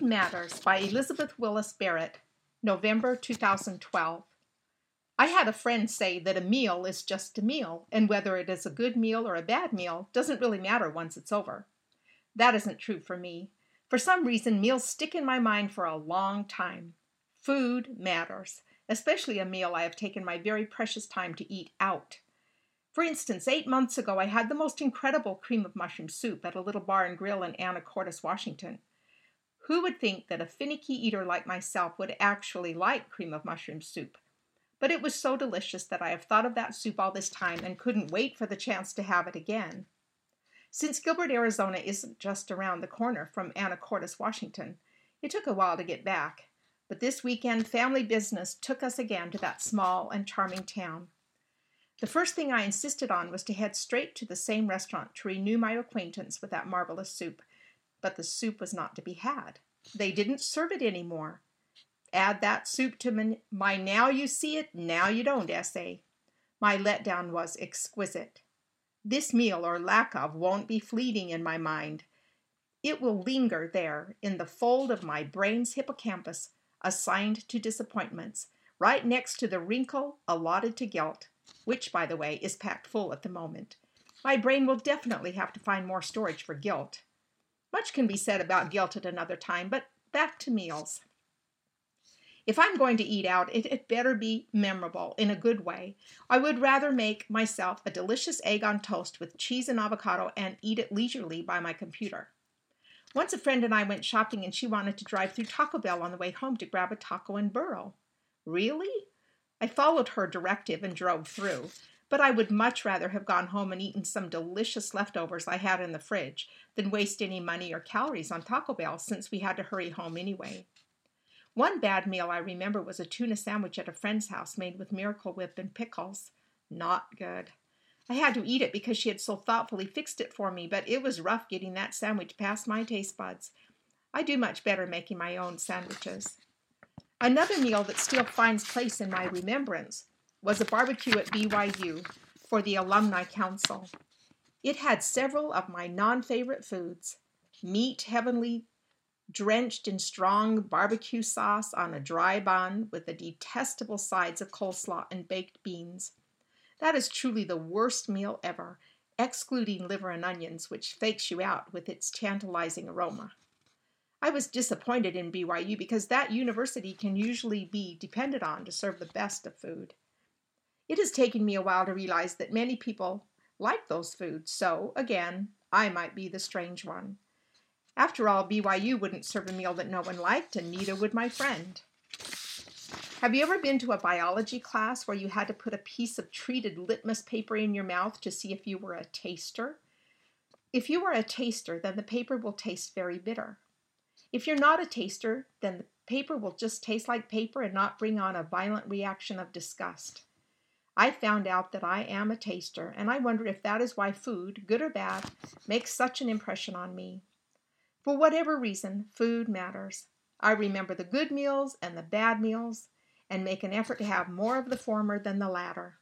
Matters by Elizabeth Willis Barrett, November 2012. I had a friend say that a meal is just a meal, and whether it is a good meal or a bad meal doesn't really matter once it's over. That isn't true for me. For some reason, meals stick in my mind for a long time. Food matters, especially a meal I have taken my very precious time to eat out. For instance, 8 months ago, I had the most incredible cream of mushroom soup at a little bar and grill in Anacortes, Washington. Who would think that a finicky eater like myself would actually like cream of mushroom soup? But it was so delicious that I have thought of that soup all this time and couldn't wait for the chance to have it again. Since Gilbert, Arizona isn't just around the corner from Anacortes, Washington, it took a while to get back. But this weekend, family business took us again to that small and charming town. The first thing I insisted on was to head straight to the same restaurant to renew my acquaintance with that marvelous soup. But the soup was not to be had. They didn't serve it anymore. Add that soup to my now you see it, now you don't essay. My letdown was exquisite. This meal, or lack of, won't be fleeting in my mind. It will linger there in the fold of my brain's hippocampus, assigned to disappointments, right next to the wrinkle allotted to guilt, which, by the way, is packed full at the moment. My brain will definitely have to find more storage for guilt. Much can be said about guilt at another time, but back to meals. If I'm going to eat out, it better be memorable in a good way. I would rather make myself a delicious egg on toast with cheese and avocado and eat it leisurely by my computer. Once a friend and I went shopping and she wanted to drive through Taco Bell on the way home to grab a taco and burro. Really? I followed her directive and drove through, but I would much rather have gone home and eaten some delicious leftovers I had in the fridge than waste any money or calories on Taco Bell since we had to hurry home anyway. One bad meal I remember was a tuna sandwich at a friend's house made with Miracle Whip and pickles. Not good. I had to eat it because she had so thoughtfully fixed it for me, but it was rough getting that sandwich past my taste buds. I do much better making my own sandwiches. Another meal that still finds place in my remembrance was a barbecue at BYU for the Alumni Council. It had several of my non-favorite foods: meat heavenly drenched in strong barbecue sauce on a dry bun with the detestable sides of coleslaw and baked beans. That is truly the worst meal ever, excluding liver and onions, which fakes you out with its tantalizing aroma. I was disappointed in BYU because that university can usually be depended on to serve the best of food. It has taken me a while to realize that many people like those foods, so, again, I might be the strange one. After all, BYU wouldn't serve a meal that no one liked, and neither would my friend. Have you ever been to a biology class where you had to put a piece of treated litmus paper in your mouth to see if you were a taster? If you are a taster, then the paper will taste very bitter. If you're not a taster, then the paper will just taste like paper and not bring on a violent reaction of disgust. I found out that I am a taster, and I wonder if that is why food, good or bad, makes such an impression on me. For whatever reason, food matters. I remember the good meals and the bad meals, and make an effort to have more of the former than the latter.